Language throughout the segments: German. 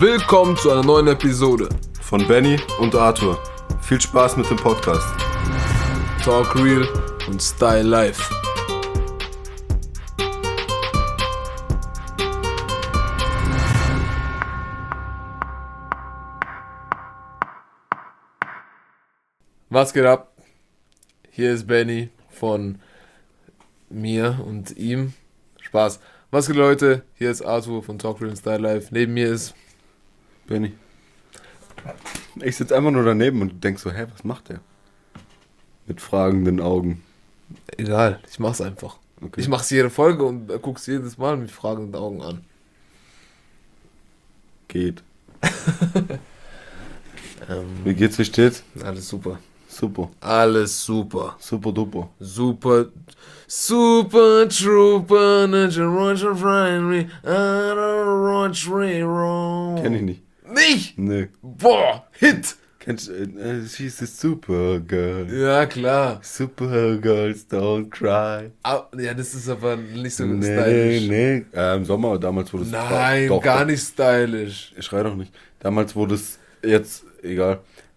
Willkommen zu einer neuen Episode von Benny und Arthur. Viel Spaß mit dem Podcast. Talk Real und Style Life. Was geht ab? Hier ist Benny von mir und ihm. Spaß. Was geht, Leute? Hier ist Arthur von Talk Real und Style Life. Neben mir ist Benny. Ich sitze einfach nur daneben und denk so, hä, was macht der? Mit fragenden Augen. Egal, ich mach's einfach. Okay. Ich mach's jede Folge und guck's jedes Mal mit fragenden Augen an. Geht. Wie geht's, wie steht's? Alles super. Super. Alles super. Super duper. Super Trooper, Ninja Roger Friday, Kenn ich nicht. Nicht? Nee. Boah, Hit! Kennst du, she's a Supergirl. Ja, klar. Supergirls don't cry. Ja, das ist aber nicht so Nee, stylisch. nee. Im Sommer, damals wurde es... Nein, doch, gar nicht stylisch. Ich schrei doch nicht. Damals wurde es... Jetzt, egal.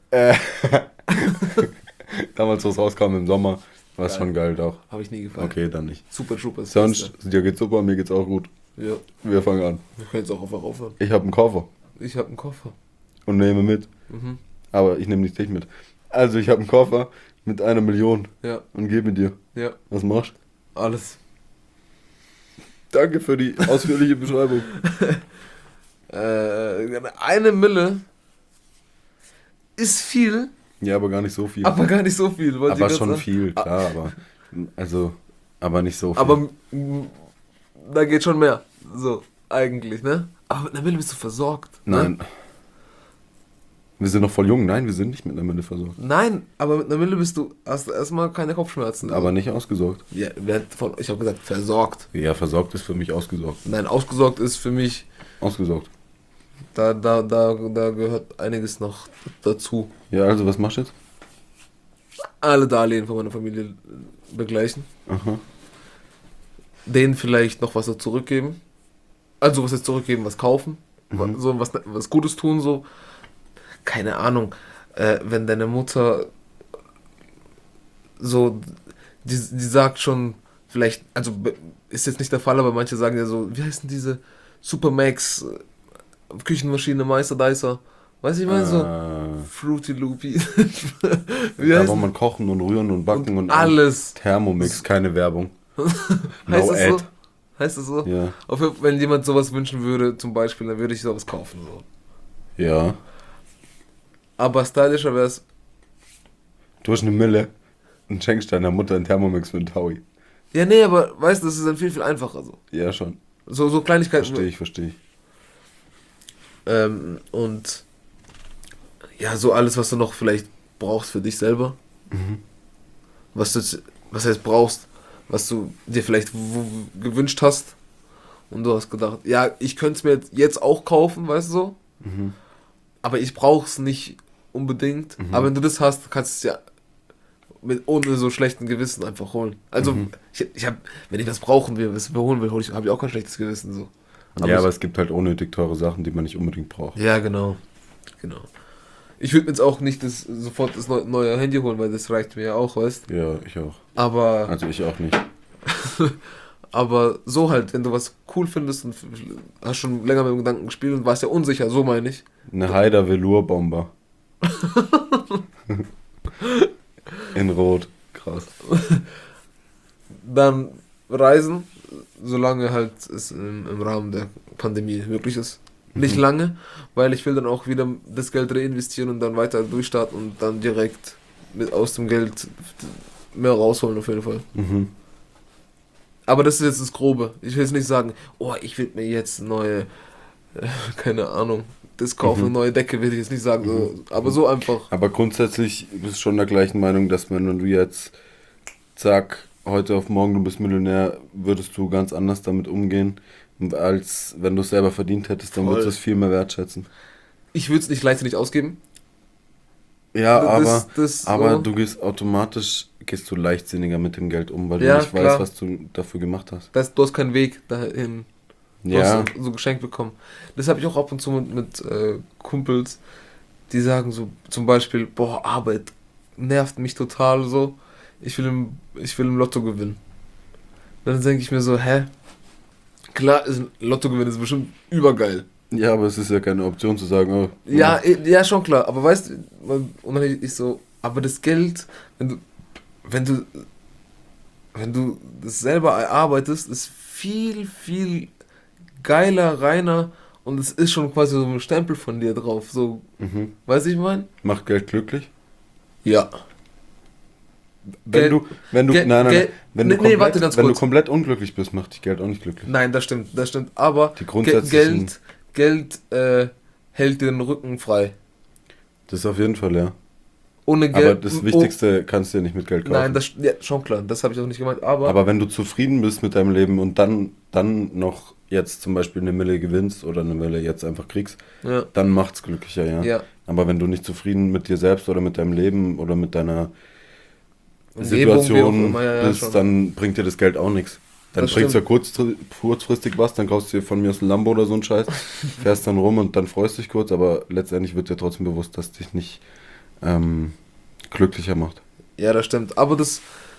Damals, wo es rauskam im Sommer, war es schon geil doch. Habe ich nie gefallen. Okay, dann nicht. Super Trooper ist Sonst, dir geht's super, mir geht's auch gut. Ja, Wir fangen an. wir können jetzt auch einfach aufhören. Ich habe einen Koffer Ich habe einen Koffer. und nehme mit. Mhm. Aber ich nehme nicht dich mit. Also ich habe einen Koffer mit 1 Million Ja, und gebe dir. ja, Was machst du? alles. Danke für die ausführliche Beschreibung. 1 Mille ist viel, Ja, aber gar nicht so viel. aber gar nicht so viel. wollte ich Aber gerade schon sagen. viel, klar, aber... Also, aber nicht so viel. Aber da geht schon mehr. So, eigentlich, ne? Aber mit 1 Mille bist du versorgt. Nein. Ne? Wir sind noch voll jung. Nein, wir sind nicht mit einer Mille versorgt. Nein, aber mit 1 Mille hast du erstmal keine Kopfschmerzen. Aber nicht ausgesorgt. Ja, ich habe gesagt, versorgt. Ja, versorgt ist für mich ausgesorgt. Nein, ausgesorgt ist für mich, Ausgesorgt. da gehört einiges noch dazu. Ja, also was machst du jetzt? Alle Darlehen von meiner Familie begleichen. Aha. Denen vielleicht noch was zurückgeben. Also was jetzt zurückgeben, was kaufen. Mhm. So was Gutes tun, so. Keine Ahnung. Wenn deine Mutter so, die sagt schon, vielleicht, also ist jetzt nicht der Fall, aber manche sagen ja so, wie heißen diese Supermax Küchenmaschine, Meister Dicer? Weiß ich mal so. Fruity Loopy. Wie Da heißt wo man kochen und rühren und backen und alles. Thermomix, keine Werbung. Heißt No es so? ad. Heißt es so? Ja. Auf jeden Fall, wenn jemand sowas wünschen würde, zum Beispiel, dann würde ich sowas kaufen. So. Ja. Aber stylischer wäre es. Du hast 1 Mille und schenkst deiner Mutter einen Thermomix mit Taui. Ja, nee, aber weißt du, das ist dann viel, viel einfacher. Ja, schon. So Kleinigkeiten. Verstehe ich. Und ja, so alles, was du noch vielleicht brauchst für dich selber. Mhm. Was heißt brauchst, was du dir vielleicht gewünscht hast. Und du hast gedacht, ja, ich könnte es mir jetzt auch kaufen, weißt du so. Mhm. Aber ich brauche es nicht unbedingt. Mhm. Aber wenn du das hast, kannst du es ja ohne so schlechten Gewissen einfach holen. Also, ich hab, wenn ich was brauchen will, was ich mir holen will, habe ich auch kein schlechtes Gewissen. So. Aber es gibt halt unnötig teure Sachen, die man nicht unbedingt braucht. Ja, genau. Ich würde mir jetzt auch nicht sofort das neue Handy holen, weil das reicht mir ja auch, weißt du? Ja, ich auch. Aber, Also ich auch nicht. aber so halt, wenn du was cool findest und hast schon länger mit dem Gedanken gespielt und warst ja unsicher, so meine ich. Eine Haider Velour Bomber. In Rot. Krass. Dann reisen, solange halt es im Rahmen der Pandemie möglich ist. Nicht lange, weil ich will dann auch wieder das Geld reinvestieren und dann weiter durchstarten und dann direkt aus dem Geld mehr rausholen auf jeden Fall. Mhm. Aber das ist jetzt das Grobe. Ich will jetzt nicht sagen, oh, ich will mir jetzt neue, keine Ahnung, das kaufen, eine neue Decke, will ich jetzt nicht sagen. So, aber so einfach. Aber grundsätzlich bist du schon der gleichen Meinung, dass wenn du jetzt, zack, heute auf morgen du bist Millionär, würdest du ganz anders damit umgehen, als wenn du es selber verdient hättest, dann Voll. würdest du es viel mehr wertschätzen. Ich würde es nicht leichtsinnig ausgeben. Ja, Das aber so. du gehst du leichtsinniger mit dem Geld um, weil du Ja, nicht klar. weißt, was du dafür gemacht hast. Du hast keinen Weg dahin. Du hast so geschenkt bekommen. Das habe ich auch ab und zu mit Kumpels, die sagen so zum Beispiel, boah, Arbeit nervt mich total so. Ich will im Lotto gewinnen. Dann denke ich mir so, hä? Klar, ist ein Lottogewinn ist bestimmt übergeil. Ja, aber es ist ja keine Option zu sagen, oh, Ja, ja, schon klar. Aber weißt du, und dann ich so, aber das Geld, wenn du, wenn du, wenn du das selber erarbeitest, ist viel, viel geiler, reiner und es ist schon quasi so ein Stempel von dir drauf. So, weißt du, ich meine? macht Geld glücklich? Ja. Wenn Geld, wenn Geld, nein, Geld, wenn du nee, warte ganz wenn du kurz. komplett unglücklich bist, macht dich Geld auch nicht glücklich. Nein, das stimmt. Aber Die grundsätzlichen, Geld hält dir den Rücken frei. das ist auf jeden Fall, ja. Ohne Aber Geld. das Wichtigste kannst du ja nicht mit Geld kaufen. Nein, ja, schon klar. Das habe ich auch nicht gemeint. Aber wenn du zufrieden bist mit deinem Leben und dann noch jetzt zum Beispiel eine Mille gewinnst oder eine Mille jetzt einfach kriegst, ja, dann macht's glücklicher, ja. ja. Aber wenn du nicht zufrieden mit dir selbst oder mit deinem Leben oder mit deiner Umgebung, wie auch Situation immer, ja, bist, schon. dann bringt dir das Geld auch nichts. Dann Das bringt's ja stimmt. kurzfristig was, dann kaufst du dir von mir aus ein Lambo oder so ein Scheiß, fährst dann rum und dann freust dich kurz, aber letztendlich wird dir trotzdem bewusst, dass dich nicht glücklicher macht. Ja, das stimmt. Aber das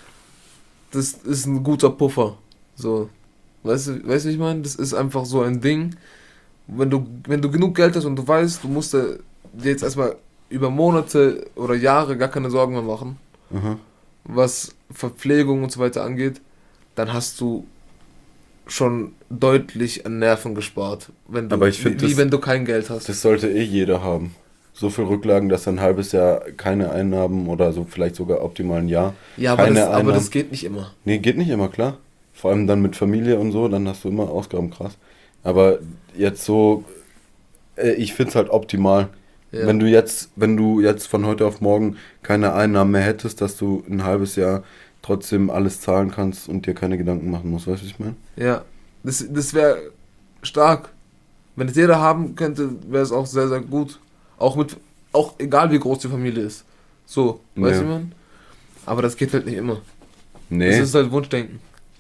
ist ein guter Puffer. So. Weißt du, wie ich meine? Das ist einfach so ein Ding. Wenn du genug Geld hast und du weißt, du musst dir jetzt erstmal über Monate oder Jahre gar keine Sorgen mehr machen, Aha. was Verpflegung und so weiter angeht, dann hast du schon deutlich an Nerven gespart, Aber ich finde, wie wenn du kein Geld hast. das sollte jeder haben. So viel Rücklagen, dass er ein halbes Jahr keine Einnahmen oder so vielleicht sogar optimal ein Jahr Ja, aber keine aber Einnahmen. das geht nicht immer. Nee, geht nicht immer, klar. Vor allem dann mit Familie und so, dann hast du immer Ausgaben, krass. Aber jetzt so, ich finde es halt optimal. Ja. Wenn du jetzt von heute auf morgen keine Einnahmen mehr hättest, dass du ein halbes Jahr trotzdem alles zahlen kannst und dir keine Gedanken machen musst, weißt du, was ich meine? Ja. Das wäre stark. Wenn es jeder haben könnte, wäre es auch sehr, sehr gut. Auch egal wie groß die Familie ist. So, weißt Ja. du, man? Aber das geht halt nicht immer. Das Nee, ist halt Wunschdenken.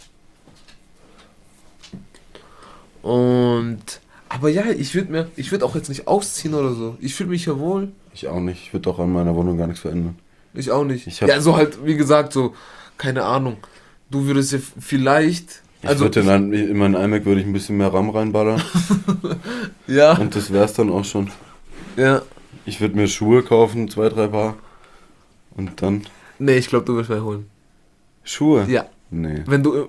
Aber ja, ich würde auch jetzt nicht ausziehen oder so. Ich fühle mich ja wohl. ich auch nicht. Ich würde auch an meiner Wohnung gar nichts verändern. Ich auch nicht. Ich hab- Ja, so halt, wie gesagt, so, keine Ahnung. Du würdest ja vielleicht. Ich würde in meinen iMac würde ich ein bisschen mehr RAM reinballern Ja, und das wär's dann auch schon. ja. Ich würde mir Schuhe kaufen, 2, 3 Paar. Und dann Nee, ich glaube, du wirst mehr holen. Schuhe? Ja. Nee. Wenn du,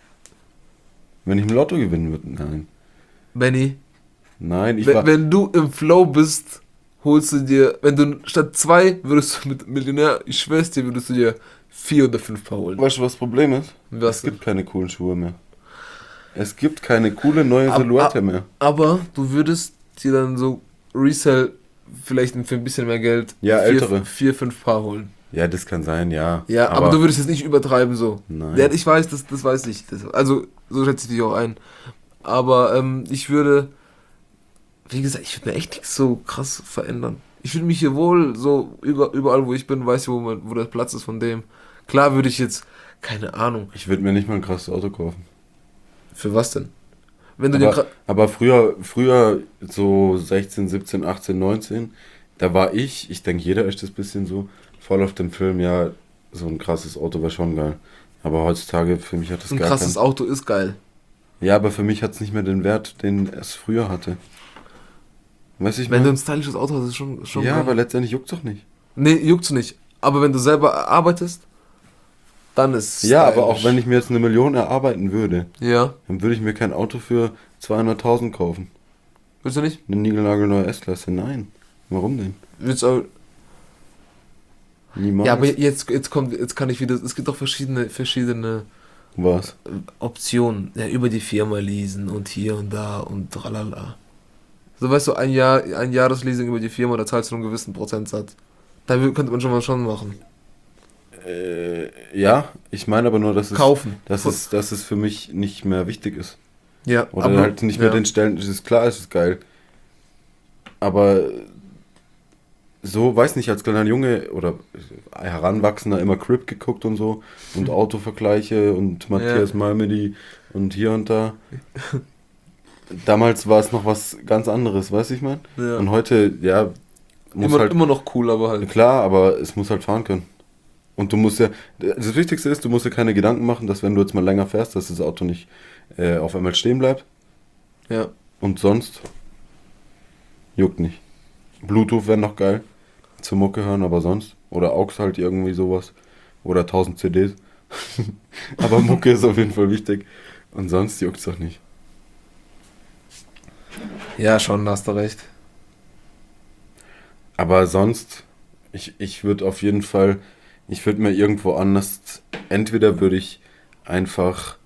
Wenn ich im Lotto gewinnen würde, nein. Benny, Nein, wenn du im Flow bist, holst du dir, wenn du statt 2 würdest du mit Millionär, ich schwör's dir, würdest du dir 4 oder 5 Paar holen. Weißt du, was das Problem ist? Was Es gibt keine coolen Schuhe mehr. Es gibt keine coole neue Ab- Silhouette mehr. Aber du würdest dir dann so Resell vielleicht für ein bisschen mehr Geld Ja, ältere. 4, 5 Paar holen. Ja, das kann sein, ja. Ja, aber du würdest jetzt nicht übertreiben so. Nein. Ja, ich weiß, das weiß ich. Also, so schätze ich dich auch ein. Aber ich würde, wie gesagt, ich würde mir echt nichts so krass verändern. Ich fühle mich hier wohl, so überall, wo ich bin, weiß ich, wo der Platz ist von dem. Klar würde ich jetzt, keine Ahnung, Ich würde mir nicht mal ein krasses Auto kaufen. für was denn? Wenn du dir Aber früher, so 16, 17, 18, 19, da war ich denke, jeder ist das bisschen so, voll auf den Film, ja, so ein krasses Auto wäre schon geil. Aber heutzutage, für mich hat das ein gar krasses keinen... Auto ist geil. Ja, aber für mich hat es nicht mehr den Wert, den es früher hatte. Weißt du, ich Wenn du meine? ein stylisches Auto hast, ist es schon Ja, geil. aber letztendlich juckt's doch nicht. Nee, juckt's nicht. Aber wenn du selber arbeitest, dann ist es Ja, aber stylisch. auch wenn ich mir jetzt 1 Million erarbeiten würde, Ja, dann würde ich mir kein Auto für 200.000 kaufen. willst du nicht? Eine niegelnagelneue S-Klasse, nein. Warum denn? Willst du auch, Niemals. ja, aber jetzt kann ich wieder, es gibt doch verschiedene Was? Optionen. Ja, über die Firma leasen und hier und da und tralala. So, weißt du, ein Jahresleasing über die Firma, da zahlst du einen gewissen Prozentsatz. Da könnte man schon machen. Ja, ich meine aber nur, Kaufen. dass es für mich nicht mehr wichtig ist. Ja, Oder aber halt nicht mehr ja. den Stellen, es ist klar, es ist geil. Aber so, weiß nicht, als kleiner Junge oder Heranwachsender immer Crip geguckt und so und Autovergleiche und Matthias Malmedy und hier und da. damals war es noch was ganz anderes, weißt du, ich meine? Ja. Und heute, ja, muss Immer, halt, immer noch cool, aber halt. klar, aber es muss halt fahren können. Und du musst ja, das Wichtigste ist, du musst dir keine Gedanken machen, dass wenn du jetzt mal länger fährst, dass das Auto nicht auf einmal stehen bleibt. Ja. Und sonst juckt nicht. Bluetooth wäre noch geil zur Mucke hören, aber sonst. Oder AUX halt irgendwie sowas. Oder 1000 CDs. Aber Mucke ist auf jeden Fall wichtig. Und sonst juckt's doch nicht. Ja, schon, da hast du recht. Aber sonst, ich würde auf jeden Fall, ich würde mir irgendwo anders, entweder würde ich einfach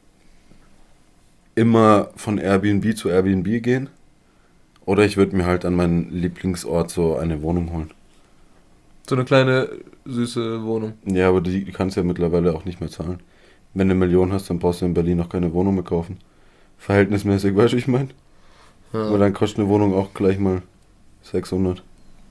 immer von Airbnb zu Airbnb gehen, oder ich würde mir halt an meinen Lieblingsort so eine Wohnung holen. So eine kleine, süße Wohnung. Ja, aber die kannst du ja mittlerweile auch nicht mehr zahlen. Wenn du 1 Million hast, dann brauchst du in Berlin noch keine Wohnung mehr kaufen. Verhältnismäßig, weißt du, wie ich meine? Ja. Weil dann kostet eine Wohnung auch gleich mal 600.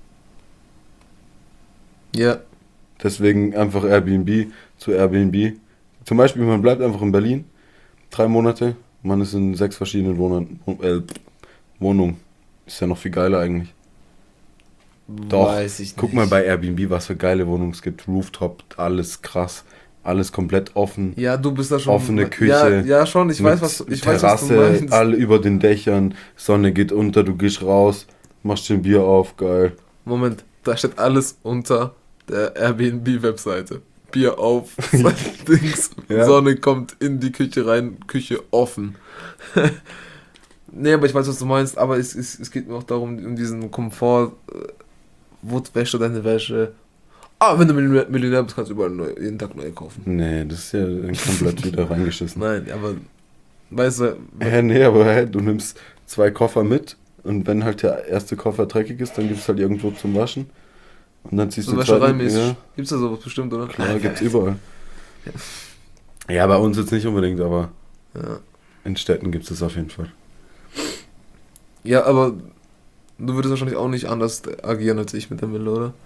Ja. Deswegen einfach Airbnb zu Airbnb. Zum Beispiel, man bleibt einfach in Berlin 3 Monate, man ist in 6 verschiedenen Wohnungen. Ist ja noch viel geiler eigentlich. Doch, Weiß ich nicht. guck mal bei Airbnb, was für geile Wohnungen es gibt. Rooftop, alles krass, alles komplett offen. Ja, du bist da schon. Offene Küche. Ja, schon, ich weiß, was Terrasse, du meinst. alle über den Dächern, Sonne geht unter, du gehst raus, machst dir ein Bier auf, geil. Moment, da steht alles unter der Airbnb-Webseite. Bier auf, Dings, Ja. Sonne kommt in die Küche rein, Küche offen. Nee, aber ich weiß, was du meinst, aber es geht mir auch darum, um diesen Komfort, wo wäschst du deine Wäsche? Ah, wenn du Millionär bist, kannst du überall jeden Tag neu kaufen. Nee, das ist ja komplett wieder reingeschissen. Nein, aber, weißt du, Nee, aber du nimmst 2 Koffer mit und wenn halt der erste Koffer dreckig ist, dann gibt's halt irgendwo zum Waschen. Und dann ziehst so du wäschereimäßig, ja, gibt's da sowas bestimmt, oder? klar, gibt's überall. Ja, bei uns jetzt nicht unbedingt, aber Ja. in Städten gibt's das auf jeden Fall. Ja, aber du würdest wahrscheinlich auch nicht anders agieren als ich mit der Mille, oder?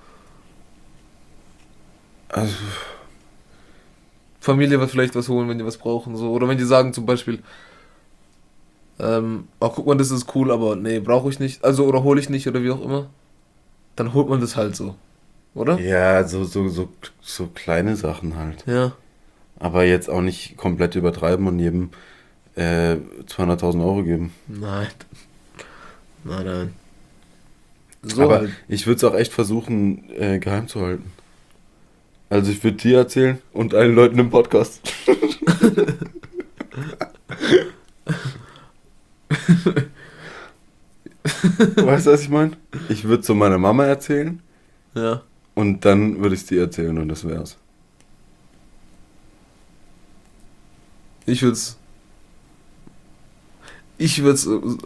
Also, Familie wird vielleicht was holen, wenn die was brauchen, so. Oder wenn die sagen zum Beispiel, oh, guck mal, das ist cool, aber nee, brauche ich nicht. Also, oder hole ich nicht, oder wie auch immer. Dann holt man das halt so. Oder? ja, so kleine Sachen halt. Ja. Aber jetzt auch nicht komplett übertreiben und jedem 200.000 Euro geben. Nein. Nein. So Aber halt. ich würde es auch echt versuchen, geheim zu halten. Also ich würde dir erzählen und allen Leuten im Podcast. Weißt du, was ich meine? Ich würde zu meiner Mama erzählen Ja. und dann würde ich es dir erzählen und das wär's. Ich würd's. Ich würd's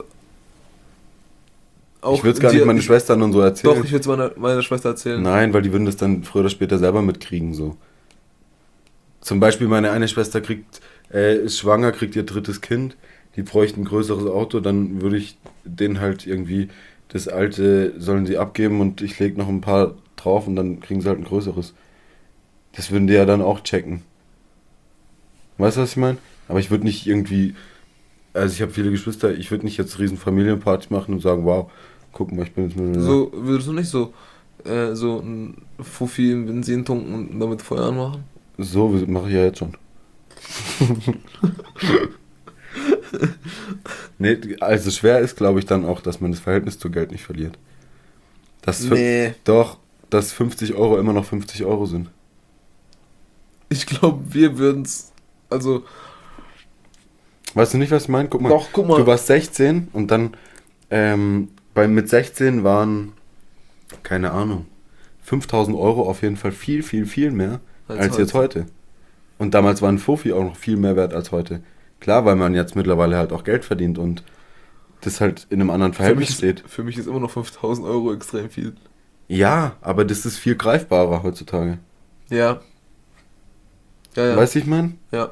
auch Ich würde es gar nicht dir- meinen Schwestern und so erzählen. Doch, ich würde es meiner Schwester erzählen. Nein, weil die würden das dann früher oder später selber mitkriegen, so. Zum Beispiel meine eine Schwester ist schwanger, kriegt ihr 3. Kind, die bräuchte ein größeres Auto, dann würde ich denen halt irgendwie das alte sollen sie abgeben und ich lege noch ein paar drauf und dann kriegen sie halt ein größeres. Das würden die ja dann auch checken. Weißt du, was ich meine? Aber ich würde nicht irgendwie, also ich habe viele Geschwister, ich würde nicht jetzt riesen Familienparty machen und sagen, wow, guck mal, ich bin jetzt Millionär. So, würdest du nicht so ein Fuffi im Benzin tunken und damit Feuer anmachen? So mache ich ja jetzt schon. Nee, also schwer ist, glaube ich, dann auch, dass man das Verhältnis zu Geld nicht verliert. Doch, dass 50 Euro immer noch 50 Euro sind. Ich glaube, wir würden's. Also, Weißt du nicht, was ich meine? Guck mal, doch, guck mal. du warst 16 und dann mit 16 waren, keine Ahnung, 5.000 Euro auf jeden Fall viel, viel, viel mehr als jetzt heute. Und damals war ein Fofi auch noch viel mehr wert als heute. Klar, weil man jetzt mittlerweile halt auch Geld verdient und das halt in einem anderen Verhältnis steht. Für mich ist immer noch 5.000 Euro extrem viel. Ja, aber das ist viel greifbarer heutzutage. Ja. Ja. Weißt du, ich meine? Ja.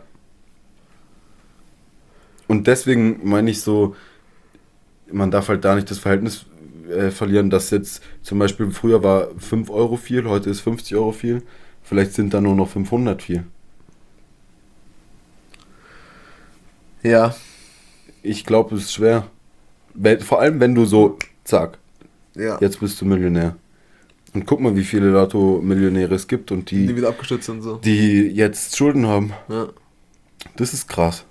Und deswegen meine ich so, man darf halt da nicht das Verhältnis verlieren, dass jetzt zum Beispiel früher war 5 Euro viel, heute ist 50 Euro viel. Vielleicht sind da nur noch 500 viel. Ja. Ich glaube, es ist schwer. Vor allem, wenn du so, zack, Ja. jetzt bist du Millionär. Und guck mal, wie viele Lotto-Millionäre es gibt und Die wieder abgestürzt sind so. die jetzt Schulden haben. Ja. Das ist krass.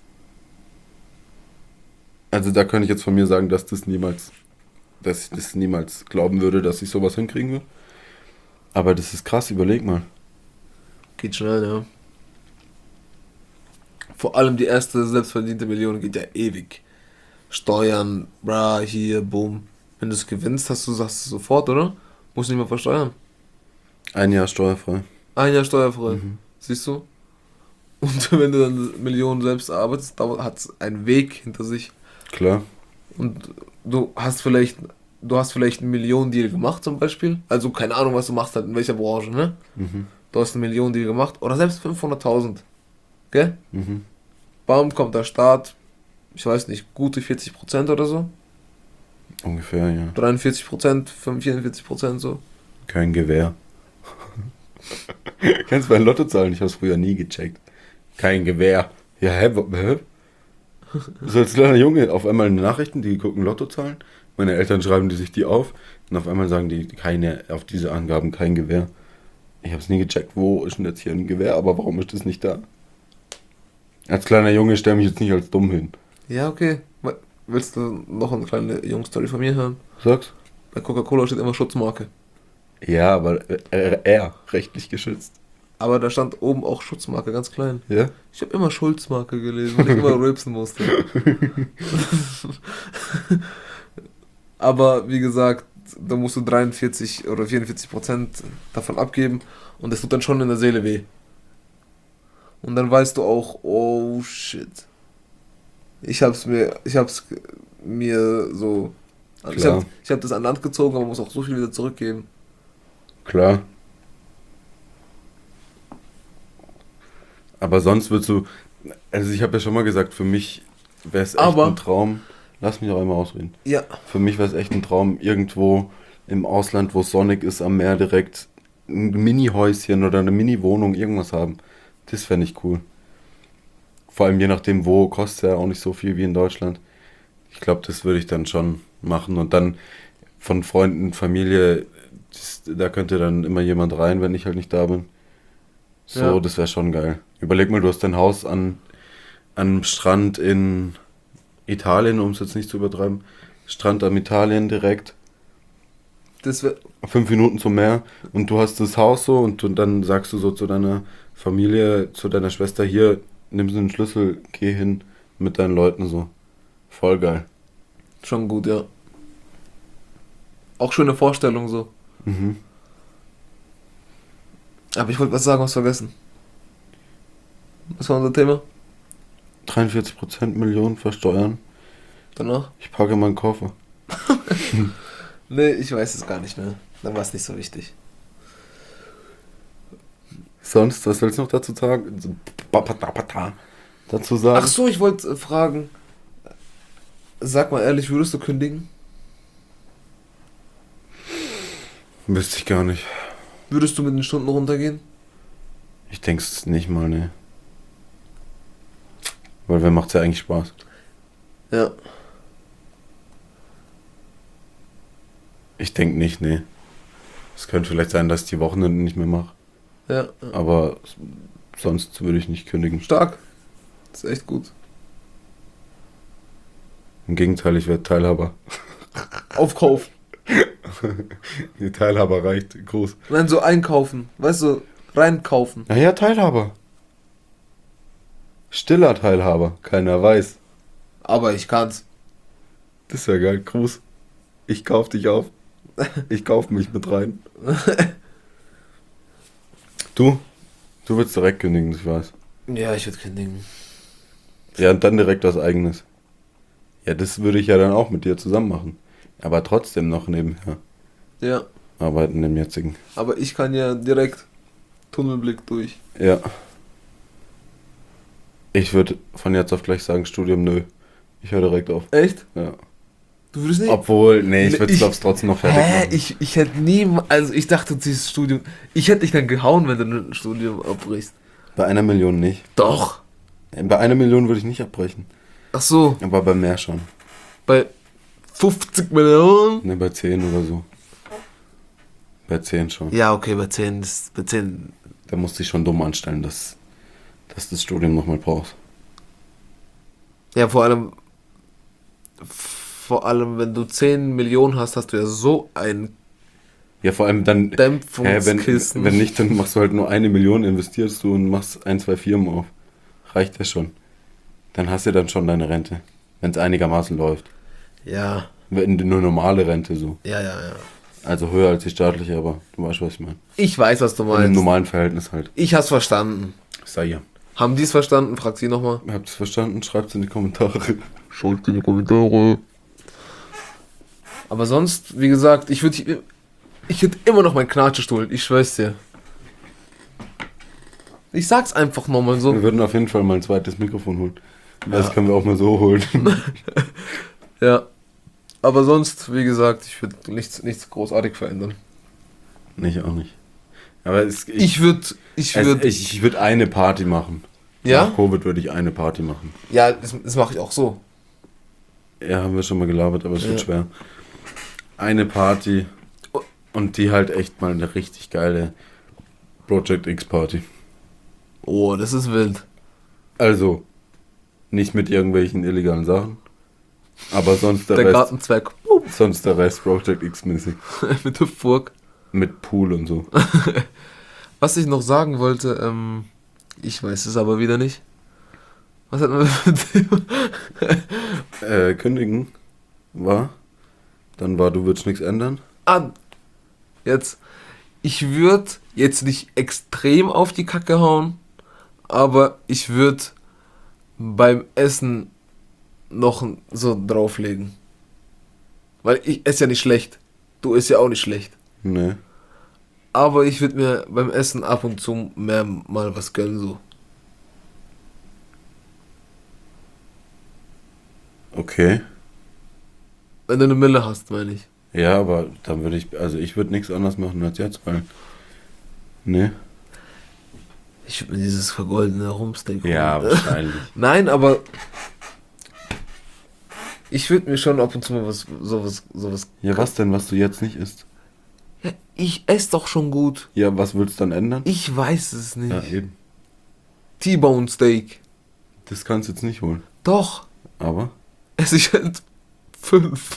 Also da könnte ich jetzt von mir sagen, dass ich das niemals glauben würde, dass ich sowas hinkriegen will. Aber das ist krass, überleg mal. Geht schnell, ja. Vor allem die erste selbstverdiente Million geht ja ewig. Steuern, bra, hier, boom. Wenn du es gewinnst, hast du sofort, oder? Musst nicht mehr versteuern. Ein Jahr steuerfrei. Ein Jahr steuerfrei. Mhm. Siehst du? Und wenn du dann Millionen selbst arbeitest, hat es einen Weg hinter sich. Klar. Und du hast vielleicht einen Millionen-Deal gemacht zum Beispiel. Also keine Ahnung, was du machst halt, in welcher Branche, ne? Mhm. Du hast einen Millionen-Deal gemacht. Oder selbst 500.000. Gell? Mhm. Bam, kommt der Staat. Ich weiß nicht, gute 40% oder so. Ungefähr, ja. 43%, 44% so. Kein Gewehr. Kennst du bei Lottozahlen? Ich hab's früher nie gecheckt. Kein Gewehr. Ja, hä? So als kleiner Junge auf einmal in den Nachrichten, die gucken Lottozahlen. Meine Eltern schreiben die sich die auf. Und auf einmal sagen die auf diese Angaben kein Gewehr. Ich hab's nie gecheckt, wo ist denn jetzt hier ein Gewehr, aber warum ist das nicht da? Als kleiner Junge stell mich jetzt nicht als dumm hin. Ja, okay. Willst du noch eine kleine Jungstory von mir hören? Sag's? Bei Coca-Cola steht immer Schutzmarke. Ja, aber er rechtlich geschützt. Aber da stand oben auch Schutzmarke, ganz klein. Ja? Ich habe immer Schulzmarke gelesen, weil ich immer rülpsen musste. Aber wie gesagt, da musst du 43 oder 44% davon abgeben und das tut dann schon in der Seele weh. Und dann weißt du auch, oh shit. Ich hab's mir so. Klar. Ich hab das an Land gezogen, aber muss auch so viel wieder zurückgeben. Klar. Aber sonst würdest du, also ich habe ja schon mal gesagt, für mich wäre es echt Aber- ein Traum. Lass mich doch einmal ausreden. Ja, Für mich wäre es echt ein Traum, irgendwo im Ausland, wo es sonnig ist, am Meer direkt ein Mini-Häuschen oder eine Mini-Wohnung, irgendwas haben. Das fände ich cool. Vor allem je nachdem, wo, kostet ja auch nicht so viel wie in Deutschland. Ich glaube, das würde ich dann schon machen. Und dann von Freunden, Familie, da könnte dann immer jemand rein, wenn ich halt nicht da bin. So, Ja. das wäre schon geil. Überleg mal, du hast dein Haus am Strand in Italien, um es jetzt nicht zu übertreiben. Strand am Italien direkt. das wäre 5 Minuten zum Meer. Und du hast das Haus so und dann sagst du so zu deiner Familie, zu deiner Schwester, hier, nimm so einen Schlüssel, geh hin mit deinen Leuten so. Voll geil. schon gut, ja. Auch schöne Vorstellung so. Mhm. Aber ich wollte was sagen, was vergessen. Was war unser Thema? 43% Millionen versteuern. Danach? Ich packe meinen Koffer. Nee, ich weiß es gar nicht mehr. Dann war es nicht so wichtig. Sonst, was willst du noch dazu sagen? Dazu sagen? Ach so, ich wollte fragen. Sag mal ehrlich, würdest du kündigen? Wüsste ich gar nicht. Würdest du mit den Stunden runtergehen? Ich denke es nicht mal, ne. Weil wer macht's ja eigentlich Spaß? Ja. Ich denke nicht, ne. Es könnte vielleicht sein, dass ich die Wochenende nicht mehr mache. Ja. Aber sonst würde ich nicht kündigen. Stark. Das ist echt gut. Im Gegenteil, ich werde Teilhaber. Aufkauf. Die Teilhaber reicht groß. Nein, so einkaufen. Weißt du, reinkaufen. Naja, Teilhaber. Stiller Teilhaber. Keiner weiß. Aber ich kann's. Das ist ja geil. Gruß. Ich kauf dich auf. Ich kauf mich mit rein. Du? Du willst direkt kündigen, ich weiß. Ja, ich würde kündigen. Ja, und dann direkt was Eigenes. Ja, das würde ich ja dann auch mit dir zusammen machen. Aber trotzdem noch nebenher Ja. arbeiten im jetzigen. Aber ich kann ja direkt Tunnelblick durch. Ja. Ich würde von jetzt auf gleich sagen, Studium, nö. Ich höre direkt auf. Echt? Ja. Du würdest nicht? Obwohl, nee, ich würde es Ich- glaube trotzdem noch fertig Hä? machen. Ich hätte nie, also ich dachte, dieses Studium, ich hätte dich dann gehauen, wenn du ein Studium abbrichst. Bei 1 Million nicht. 50 Millionen? Ne, bei 10 oder so. Bei 10 schon. Ja, okay, bei 10. Bei 10. Da musst du dich schon dumm anstellen, dass das Studium nochmal brauchst. Ja, vor allem, wenn du 10 Millionen hast, hast du ja so ein Ja, vor allem dann, Dämpfungskissen. wenn nicht, dann machst du halt nur 1 Million, investierst du und machst 2 Firmen auf. Reicht das schon. Dann hast du dann schon deine Rente. Wenn es einigermaßen läuft. Ja, Wenn nur normale Rente so. ja. Also höher als die staatliche, aber du weißt, was ich meine. Ich weiß, was du In einem meinst. normalen Verhältnis halt. Ich hab's verstanden. Sei ja. Haben die es verstanden? Fragt sie nochmal. Habt ihr es verstanden? Schreibt es in die Kommentare. Schreibt in die Kommentare. Aber sonst, wie gesagt, ich hätte immer noch meinen Knatschestuhl. Ich schwör's dir. Ich sag's einfach nochmal so. Wir würden auf jeden Fall mal ein zweites Mikrofon holen. Das können wir auch mal so holen. Ja. Aber sonst, wie gesagt, ich würde nichts großartig verändern. Ich auch nicht. Aber Ich würde eine Party machen. Ja? Nach Covid würde ich eine Party machen. Ja, das mache ich auch so. Ja, haben wir schon mal gelabert, aber es wird schwer. Eine Party und die halt echt mal eine richtig geile Project X Party. Oh, das ist wild. Also, nicht mit irgendwelchen illegalen Sachen, aber sonst Der Gartenzwerg. sonst der Rest Project X mäßig. Mit Hüpfburg. Mit Pool und so. Was ich noch sagen wollte, ich weiß es aber wieder nicht. Was hat man mit dem? Kündigen war. Dann war, du würdest nichts ändern. Jetzt. Ich würde jetzt nicht extrem auf die Kacke hauen, aber ich würde beim Essen noch so drauflegen. Weil ich esse ja nicht schlecht. Du isst ja auch nicht schlecht. Nee. Aber ich würde mir beim Essen ab und zu mal was gönnen, so. Okay. Wenn du eine Mille hast, meine ich. Ja, aber dann würde ich würde nichts anderes machen als jetzt, weil. Nee. Ich würde mir dieses vergoldene Rumsteak Ja, holen. wahrscheinlich. Nein, aber ich würde mir schon ab und zu mal sowas. Ja, was denn, was du jetzt nicht isst? Ja, ich esse doch schon gut. Ja, was willst du dann ändern? Ich weiß es nicht. Ja, eben. T-Bone Steak. Das kannst du jetzt nicht holen. Doch. Aber? Esse ich halt 5.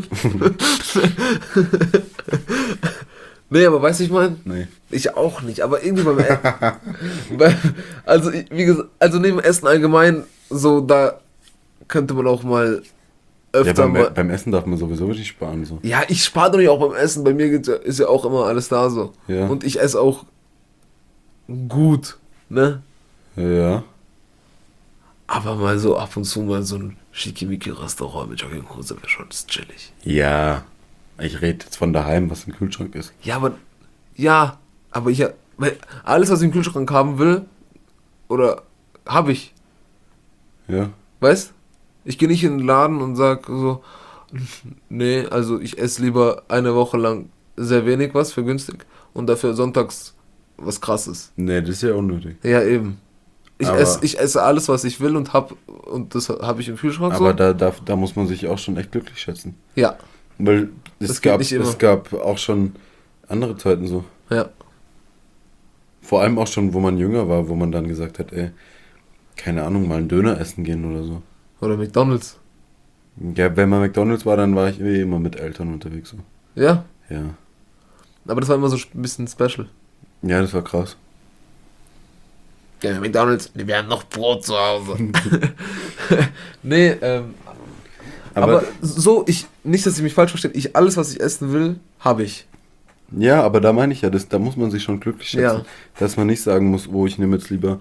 Nee, aber weißt du, ich meine? Nee. Ich auch nicht, aber irgendwie beim Essen. Wie gesagt, also neben Essen allgemein, so da könnte man auch mal Ja, öfter mal. beim Essen darf man sowieso nicht sparen. So. Ja, ich spare doch nicht auch beim Essen. Bei mir ist ja auch immer alles da so. Ja. Und ich esse auch gut, ne? Ja. Aber mal so ab und zu mal so ein Schickimicki-Restaurant mit Jogginghose wäre schon chillig. Ja. Ich rede jetzt von daheim, was im Kühlschrank ist. Ja, aber weil alles, was ich im Kühlschrank haben will, oder habe ich, Ja. weißt? Ich gehe nicht in den Laden und sag so, nee, also ich esse lieber eine Woche lang sehr wenig was für günstig und dafür sonntags was Krasses. Nee, das ist ja unnötig. Ja, eben. Ich Aber- esse alles, was ich will und das habe ich im Kühlschrank Aber so. da muss man sich auch schon echt glücklich schätzen. Ja, Weil Das es geht nicht immer. gab auch schon andere Zeiten so. ja. Vor allem auch schon, wo man jünger war, wo man dann gesagt hat, ey, keine Ahnung, mal einen Döner essen gehen oder so. Oder McDonald's. Ja, wenn man McDonald's war, dann war ich immer mit Eltern unterwegs. So. Ja, Ja. aber das war immer so ein bisschen special. Ja, das war krass. Ja, McDonald's, wir haben noch Brot zu Hause. Nee, aber so, nicht, dass ich mich falsch verstehe, alles, was ich essen will, habe ich. Ja, aber da meine ich ja, da muss man sich schon glücklich schätzen. Ja. Dass man nicht sagen muss, ich nehme jetzt lieber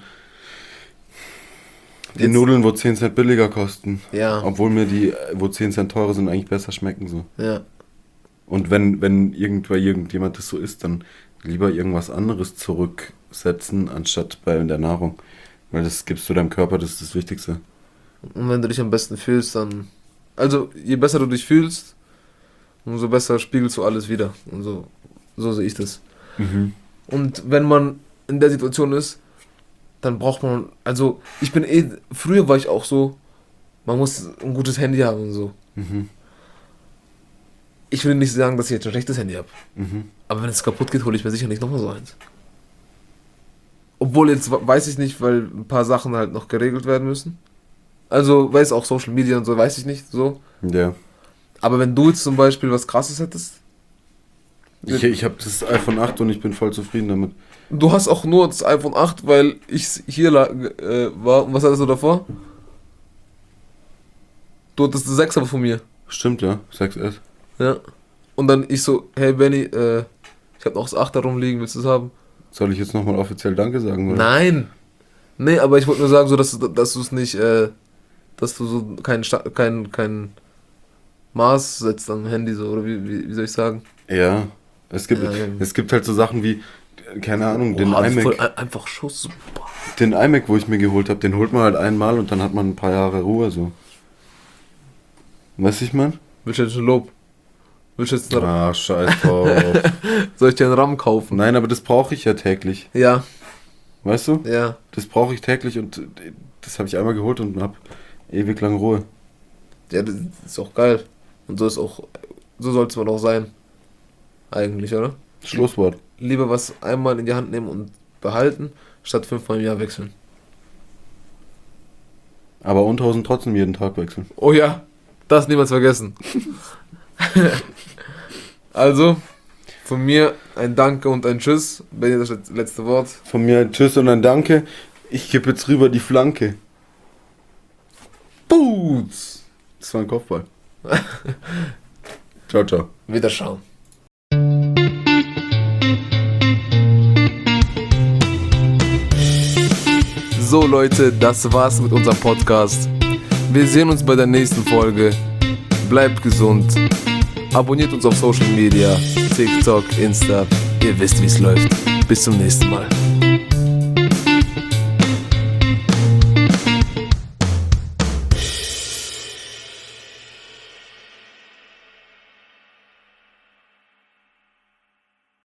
die Jetzt- Nudeln, wo 10 Cent billiger kosten. Ja. Obwohl mir die, wo 10 Cent teurer sind, eigentlich besser schmecken so. Ja. Und wenn irgendjemand das so isst, dann lieber irgendwas anderes zurücksetzen, anstatt bei der Nahrung. Weil das gibst du deinem Körper, das ist das Wichtigste. Und wenn du dich am besten fühlst, dann. Also, je besser du dich fühlst, umso besser spiegelst du alles wieder. Und so sehe ich das. Und wenn man in der Situation ist, dann braucht man. Also, früher war ich auch so, man muss ein gutes Handy haben und so. Mhm. ich will nicht sagen, dass ich jetzt ein schlechtes Handy habe. Mhm. Aber wenn es kaputt geht, hole ich mir sicher nicht nochmal so eins. Obwohl jetzt weiß ich nicht, weil ein paar Sachen halt noch geregelt werden müssen. Also, weiß auch Social Media und so, weiß ich nicht, so. Ja. Aber wenn du jetzt zum Beispiel was Krasses hättest, Ich habe das iPhone 8 und ich bin voll zufrieden damit. du hast auch nur das iPhone 8, weil ich hier war. Und was hattest du davor? Du hattest das 6er von mir. Stimmt, ja. 6S. Ja. Und dann ich so, hey Benny, ich habe noch das 8er rumliegen, willst du es haben? Soll ich jetzt nochmal offiziell Danke sagen? Oder? Nein. Nee, aber ich wollte nur sagen, so, dass du es nicht, dass du so kein Maß setzt am Handy, so, oder wie soll ich sagen? Ja. Es gibt, Ja. es gibt halt so Sachen wie, keine Ahnung, den Boah, iMac. voll einfach Schuss, super. Den iMac, wo ich mir geholt habe, den holt man halt einmal und dann hat man ein paar Jahre Ruhe, so. Weißt du, ich mein? Willst du jetzt ein Lob? Willst du jetzt Scheiß drauf. soll ich dir einen RAM kaufen? Nein, aber das brauche ich ja täglich. Ja, Weißt du? ja. Das brauche ich täglich und das habe ich einmal geholt und habe ewig lang Ruhe. Ja, das ist auch geil. Und so soll es man auch sein. Eigentlich, oder? Schlusswort. Lieber was einmal in die Hand nehmen und behalten, statt 5-mal im Jahr wechseln. Aber Unterhosen trotzdem jeden Tag wechseln. Oh ja, das niemals vergessen. Also, von mir ein Danke und ein Tschüss. Benni, das letzte Wort. Von mir ein Tschüss und ein Danke. Ich gebe jetzt rüber die Flanke. Boots! Das war ein Kopfball. Ciao, ciao. Wiederschauen. So Leute, das war's mit unserem Podcast. Wir sehen uns bei der nächsten Folge. Bleibt gesund. Abonniert uns auf Social Media, TikTok, Insta. Ihr wisst, wie es läuft. Bis zum nächsten Mal.